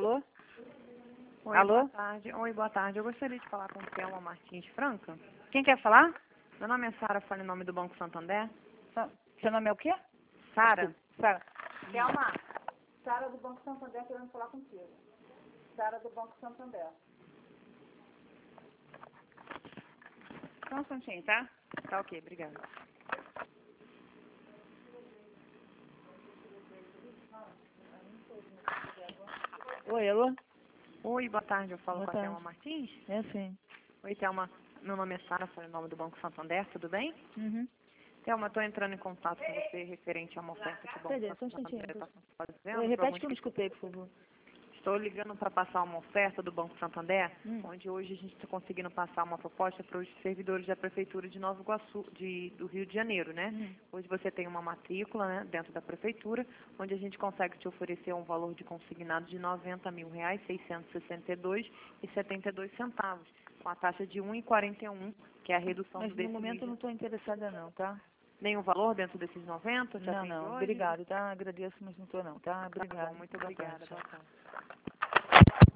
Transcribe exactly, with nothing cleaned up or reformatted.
Alô? Oi, Alô? boa tarde. Oi, boa tarde. Eu gostaria de falar com o Thelma Martins Franca. Quem quer falar? Meu nome é Sara, falo em nome do Banco Santander. Sa- Seu nome é o quê? Sara? Desculpe, Sara. Thelma, Sara do Banco Santander querendo falar contigo. Sara do Banco Santander. Só um instantinho, tá? Tá ok, obrigada. Oi, alô? Oi, boa tarde. Eu falo Boa com a tarde. Thelma Martins. É sim. Oi, Thelma. Meu nome é Sara, falo em nome do Banco Santander. Tudo bem? Uhum. Thelma, estou entrando em contato com você referente a uma oferta que o Peraí, Banco só um instantinho. Santander está Oi, fazendo. Por repete alguns que eu não escutei, por favor. Estou ligando para passar uma oferta do Banco Santander, Hum. onde hoje a gente está conseguindo passar uma proposta para os servidores da Prefeitura de Nova Iguaçu, de, do Rio de Janeiro, né? Hum. Hoje você tem uma matrícula, né, dentro da Prefeitura, onde a gente consegue te oferecer um valor de consignado de noventa mil reais, seiscentos e sessenta e dois reais e setenta e dois centavos, com a taxa de um vírgula quarenta e um, que é a redução Mas do no momento eu não decilígio. estou interessada não, tá? Nenhum valor dentro desses noventa? Te Não, atende não. hoje? Obrigado, tá? Agradeço, mas não estou não, tá? Tá bom, Obrigado. muito Boa tarde, obrigada. tchau. Boa tarde.